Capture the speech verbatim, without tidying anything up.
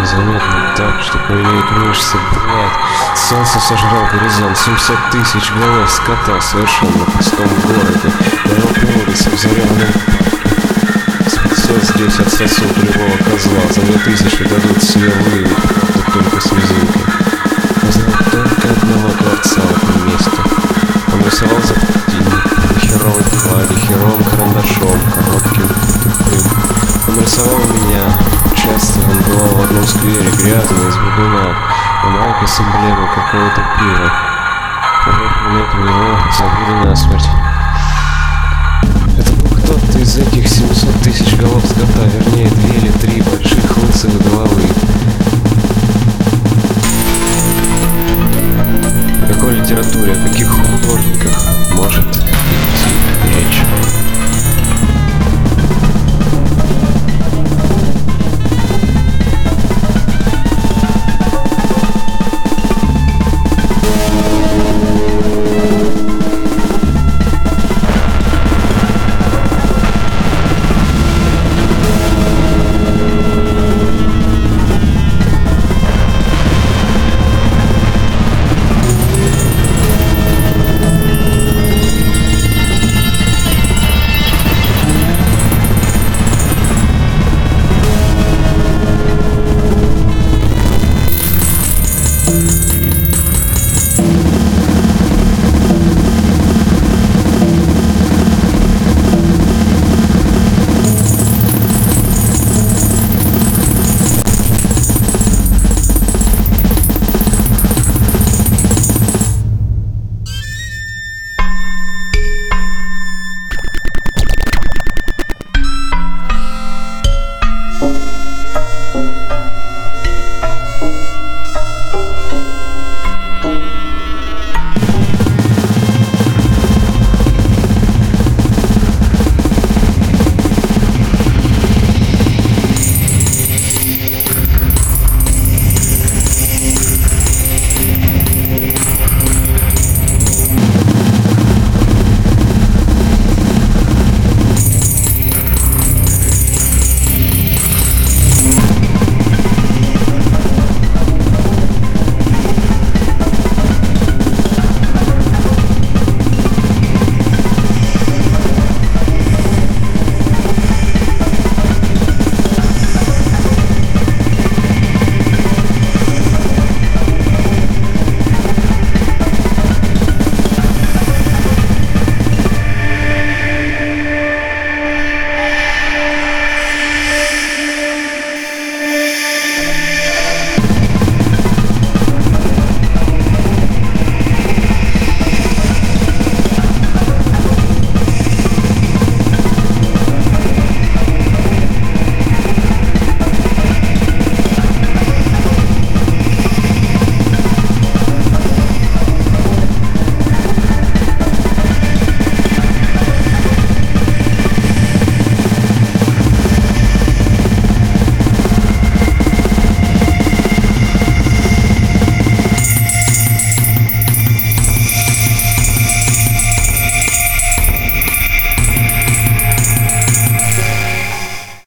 незаметно так, что поимеют мышцы, блядь. Солнце сожрал горизонт, семьсот тысяч голов скота совершенно в пустом городе. Горел по улицам, заревным спасет здесь отсосут любого козла. За две тысячи дадут себе вывод, правда только слезинкой. Знает только одного творца в этом месте. Он рисовал за полтинник, херовой твари, херовым карандашом, коротким, тупым. Он рисовал меня. Часто он бывал в одном сквере, грязный, из бегуна, а майка с эмблемой какого-то пива. В этот момент у него забыли насмерть. Это был кто-то из этих семисот тысяч голов скота, вернее, две или три больших лысых